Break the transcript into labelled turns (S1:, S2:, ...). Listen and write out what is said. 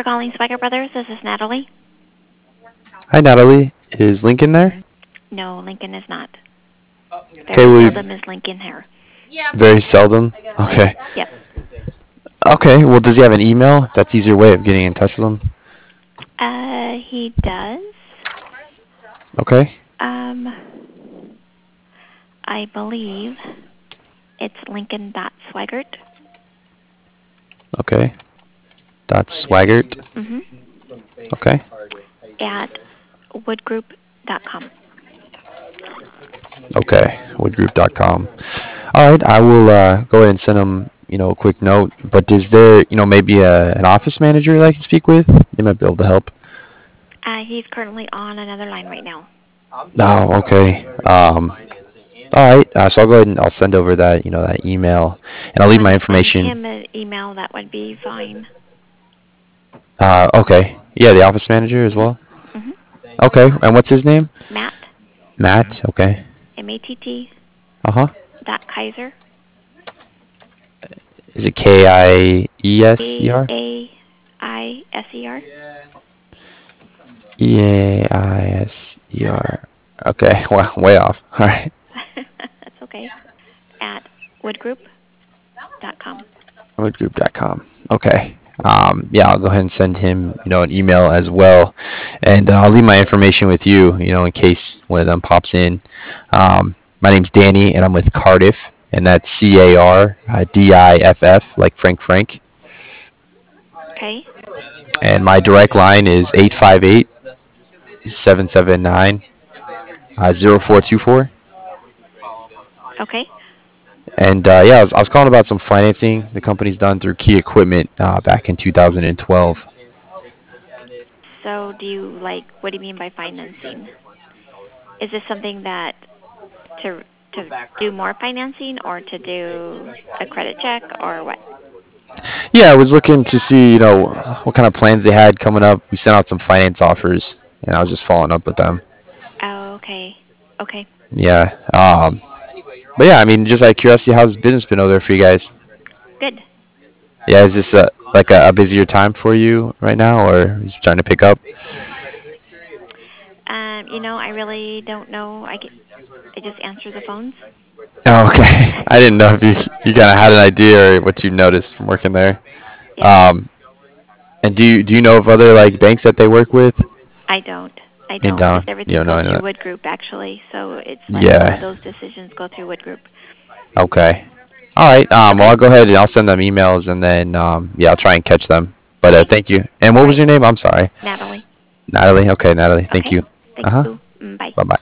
S1: for calling Swagger Brothers. This is Natalie.
S2: Hi, Natalie. Is Lincoln there?
S1: No, Lincoln is not.
S2: Okay,
S1: Very seldom is Lincoln here.
S2: very seldom. Okay.
S1: Yep.
S2: Okay. Well, does he have an email? That's easier way of getting in touch with him.
S1: He does.
S2: Okay.
S1: I believe it's Lincoln.Swaggart.
S2: Okay. Dot Swaggart.
S1: Mm-hmm.
S2: Okay.
S1: At woodgroup.com.
S2: Okay. Woodgroup.com. All right. I will go ahead and send him, a quick note. But is there, maybe an office manager that I can speak with? They might be able to help.
S1: He's currently on another line right now.
S2: Oh, okay. All right. So I'll go ahead and I'll send over that, that email, and I'll leave my information.
S1: Send him an email. That would be fine.
S2: Okay. Yeah, the office manager as well.
S1: Mm-hmm.
S2: Okay. And what's his name?
S1: Matt.
S2: Matt. Okay.
S1: MATT.
S2: Kaiser. Is it Kieiser?
S1: Aiser.
S2: Eiser. Okay. Well, way off. All right.
S1: That's okay. At woodgroup.com.
S2: Woodgroup.com. Okay. Yeah, I'll go ahead and send him, an email as well, and I'll leave my information with you, in case one of them pops in. My name's Danny, and I'm with Cardiff, and that's CARDIFF, like Frank.
S1: Okay.
S2: And my direct line is 858-779-0424.
S1: Okay.
S2: And yeah, I was calling about some financing the company's done through Key Equipment back in 2012.
S1: So what do you mean by financing? Is this something that to do more financing or to do a credit check or what?
S2: Yeah, I was looking to see, what kind of plans they had coming up. We sent out some finance offers, and I was just following up with them.
S1: Oh, okay. Okay.
S2: Yeah. But yeah, I mean, just out of curiosity, how's business been over there for you guys?
S1: Good.
S2: Yeah, is this like a busier time for you right now, or is it starting to pick up?
S1: I really don't know. I just answer the phones.
S2: Oh, okay. I didn't know if you kind of had an idea or what you noticed from working there.
S1: Yeah.
S2: And do you know of other like banks that they work with?
S1: I don't. I
S2: In
S1: don't, because
S2: town. You
S1: everything
S2: don't know
S1: goes
S2: any
S1: through
S2: of
S1: Wood Group actually. So it's like all of
S2: Yeah.
S1: those decisions go through Wood Group.
S2: Okay. All right. Well, I'll go ahead and I'll send them emails, and then yeah, I'll try and catch them. But
S1: Okay.
S2: thank you. And what was your name? I'm sorry.
S1: Natalie.
S2: Natalie. Okay, Natalie. Thank
S1: Okay.
S2: you.
S1: Thank
S2: Uh huh.
S1: you. Bye.
S2: Bye bye.